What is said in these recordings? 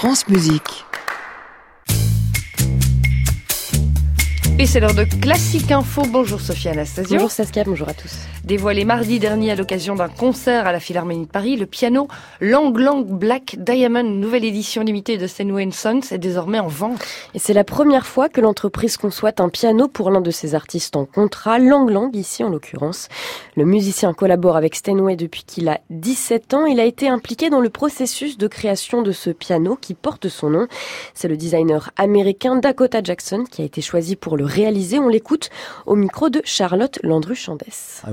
France Musique. Et c'est l'heure de Classique Info. Bonjour Sophie Anastasio. Bonjour Saskia, bonjour à tous. Dévoilé mardi dernier à l'occasion d'un concert à la Philharmonie de Paris, le piano Lang Lang Black Diamond, nouvelle édition limitée de Steinway & Sons, est désormais en vente. Et c'est la première fois que l'entreprise conçoit un piano pour l'un de ses artistes en contrat, Lang Lang ici en l'occurrence. Le musicien collabore avec Steinway depuis qu'il a 17 ans. Il a été impliqué dans le processus de création de ce piano qui porte son nom. C'est le designer américain Dakota Jackson qui a été choisi pour le réaliser. On l'écoute au micro de Charlotte Landru-Chandès.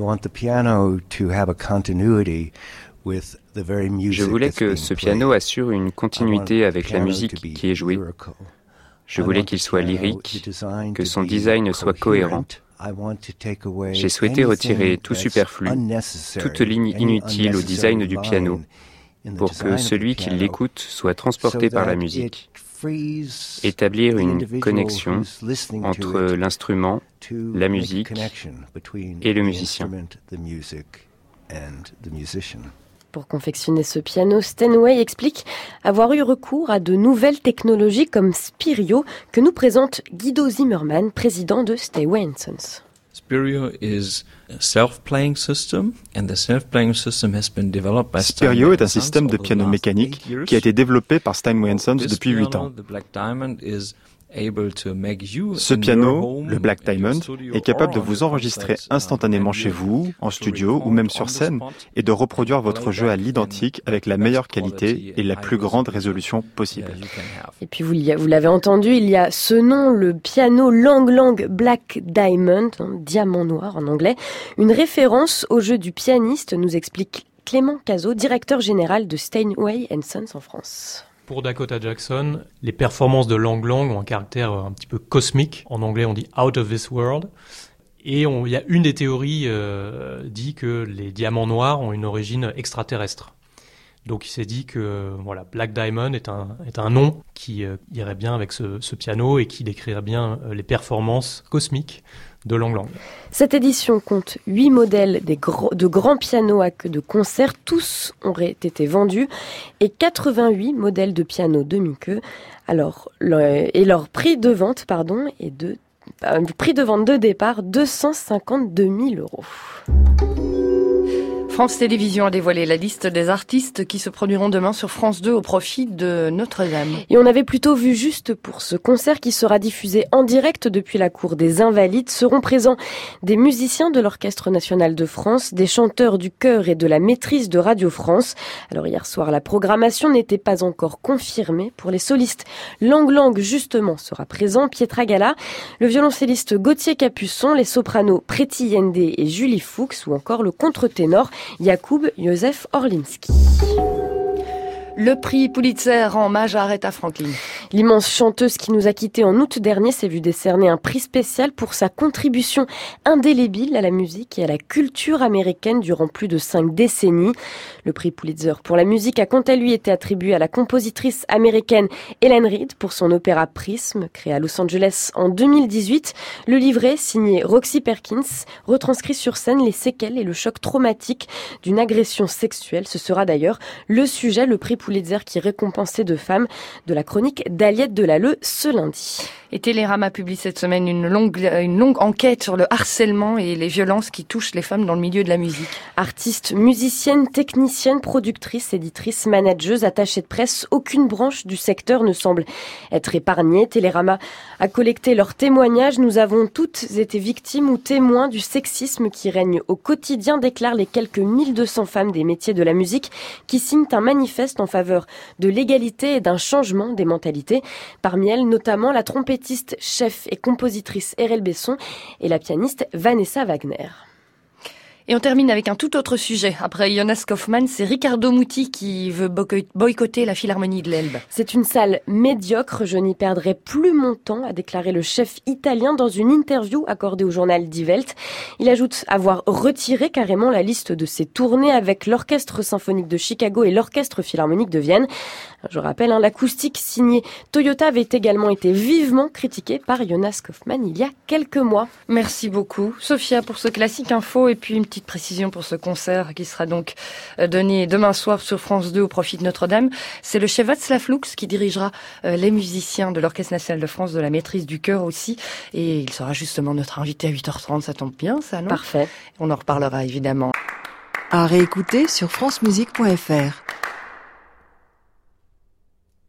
Je voulais que ce piano assure une continuité avec la musique qui est jouée. Je voulais qu'il soit lyrique, que son design soit cohérent. J'ai souhaité retirer tout superflu, toute ligne inutile au design du piano, pour que celui qui l'écoute soit transporté par la musique. Établir une connexion entre l'instrument, la musique et le musicien. Pour confectionner ce piano, Steinway explique avoir eu recours à de nouvelles technologies comme Spirio, que nous présente Guido Zimmermann, président de Steinway & Sons. Spirio is a self-playing system, and the self-playing system has been developed by Spirio est un système de piano mécanique qui a été développé par Steinway & Sons depuis 8 ans. Ce piano, le Black Diamond, est capable de vous enregistrer instantanément chez vous, en studio ou même sur scène, et de reproduire votre jeu à l'identique avec la meilleure qualité et la plus grande résolution possible. Et puis vous l'avez entendu, il y a ce nom, le piano Lang Lang Black Diamond, diamant noir en anglais, une référence au jeu du pianiste, nous explique Clément Cazot, directeur général de Steinway & Sons en France. Pour Dakota Jackson, les performances de Lang Lang ont un caractère un petit peu cosmique. En anglais, on dit « out of this world ». Et il y a une des théories dit que les diamants noirs ont une origine extraterrestre. Donc il s'est dit que voilà, Black Diamond est un nom qui irait bien avec ce piano et qui décrirait bien les performances cosmiques de Lang Lang. Cette édition compte 8 modèles de grands pianos à queue de concert. Tous auraient été vendus et 88 modèles de pianos demi-queue. Alors, leur prix de vente, prix de vente de départ, 252 000 €. France Télévisions a dévoilé la liste des artistes qui se produiront demain sur France 2 au profit de Notre-Dame. Et on avait plutôt vu juste pour ce concert qui sera diffusé en direct depuis la Cour des Invalides. Seront présents des musiciens de l'Orchestre National de France, des chanteurs du chœur et de la maîtrise de Radio France. Alors hier soir, la programmation n'était pas encore confirmée. Pour les solistes, Lang Lang justement sera présent, Pietra Gala, le violoncelliste Gauthier Capuçon, les sopranos Preti Yende et Julie Fuchs ou encore le contre-ténor Jakub Józef Orlinski. Le prix Pulitzer rend hommage à Aretha Franklin. L'immense chanteuse qui nous a quittés en août dernier s'est vue décerner un prix spécial pour sa contribution indélébile à la musique et à la culture américaine durant plus de 5 décennies. Le prix Pulitzer pour la musique a quant à lui été attribué à la compositrice américaine Ellen Reed pour son opéra Prism, créé à Los Angeles en 2018. Le livret, signé Roxy Perkins, retranscrit sur scène les séquelles et le choc traumatique d'une agression sexuelle. Ce sera d'ailleurs le sujet, le prix Pulitzer qui récompensait 2 femmes, de la chronique d'Aliette Delalleux ce lundi. Et Télérama publie cette semaine une longue enquête sur le harcèlement et les violences qui touchent les femmes dans le milieu de la musique. Artistes, musiciennes, techniciennes, productrices, éditrices, manageuses, attachées de presse, aucune branche du secteur ne semble être épargnée. Télérama a collecté leurs témoignages. Nous avons toutes été victimes ou témoins du sexisme qui règne au quotidien, déclarent les quelques 1200 femmes des métiers de la musique qui signent un manifeste en faveur de l'égalité et d'un changement des mentalités. Parmi elles, notamment la trompettiste, chef et compositrice Erel Besson et la pianiste Vanessa Wagner. Et on termine avec un tout autre sujet. Après Jonas Kaufmann, c'est Riccardo Muti qui veut boycotter la Philharmonie de l'Elbe. C'est une salle médiocre, je n'y perdrai plus mon temps, a déclaré le chef italien dans une interview accordée au journal Die Welt. Il ajoute avoir retiré carrément la liste de ses tournées avec l'Orchestre symphonique de Chicago et l'Orchestre philharmonique de Vienne. Je rappelle, l'acoustique signée Toyota avait également été vivement critiquée par Jonas Kaufmann il y a quelques mois. Merci beaucoup, Sophia, pour ce classique info et puis une petite précision pour ce concert qui sera donc donné demain soir sur France 2 au profit de Notre-Dame. C'est le chef Václav Lux qui dirigera les musiciens de l'Orchestre national de France, de la maîtrise du chœur aussi. Et il sera justement notre invité à 8h30. Ça tombe bien, ça, non ? Parfait. On en reparlera évidemment. À réécouter sur francemusique.fr.